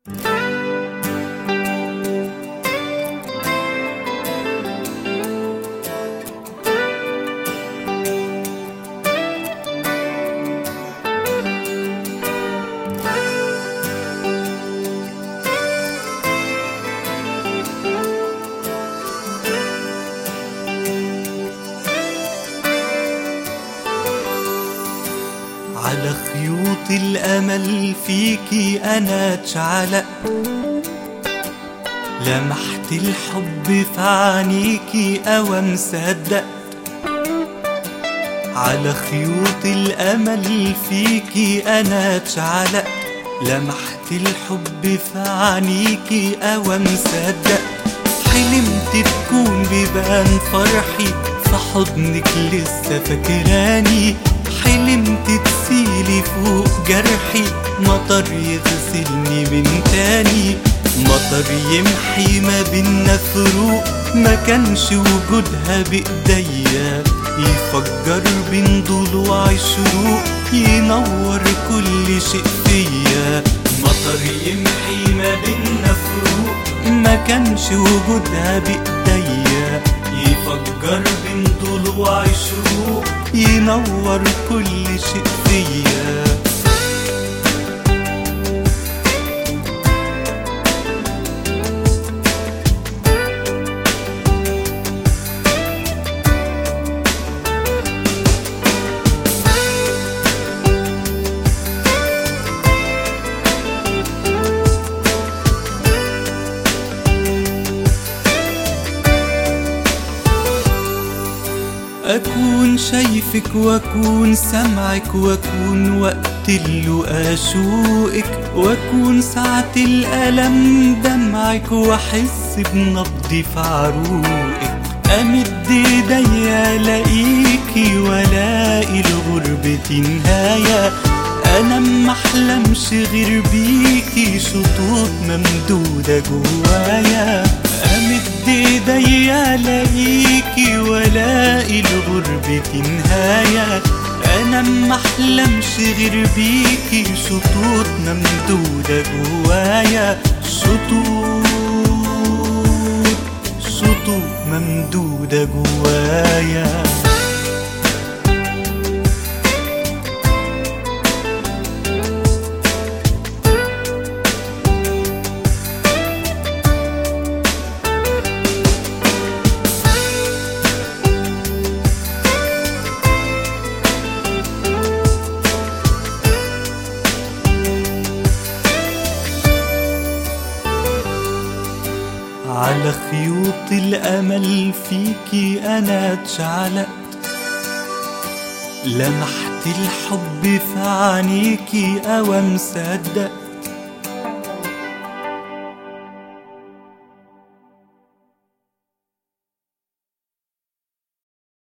على خيوط الأمل فيكي أنا اتشعلقت، لمحت الحب في عينيكي أوام صدقت. على خيوط الأمل فيكي أنا اتشعلقت، لمحت الحب في عينيكي أوام صدقت. حلمت تكون بيبان فرحي في حضنك لسه فاكراني، حلمت تسيلي فوق جرحي مطر يغسلني من تاني، مطر يمحي ما بينا فروق ما كانش وجودها بإيديا، يفجر بين ضلوع الشروق ينور كل شيء فيا. مطر يمحي ما بينا فروق ما كانش وجودها بإيديا، يفجر بين ضلوع الشروق ينور كل شيء فيا. أكون شايفك وأكون سمعك وأكون وقت اللقا شوقك، وأكون ساعة الألم دمعك وأحس بنبضي في عروقك. أمد إيديا ألاقيكي وألاقي لغربتي نهاية، أنا محلمش غير بيكي شطوط ممدودة جوايا. أمد إيديا ألاقيكي وألاقي لغربتي نهاية، أنا محلمش غير بيكي شطوط ممدودة جوايا. شطوط ممدودة جوايا. على خيوط الأمل فيكي أنا اتشعلقت، لمحت الحب في عينيكي أوام صدقت.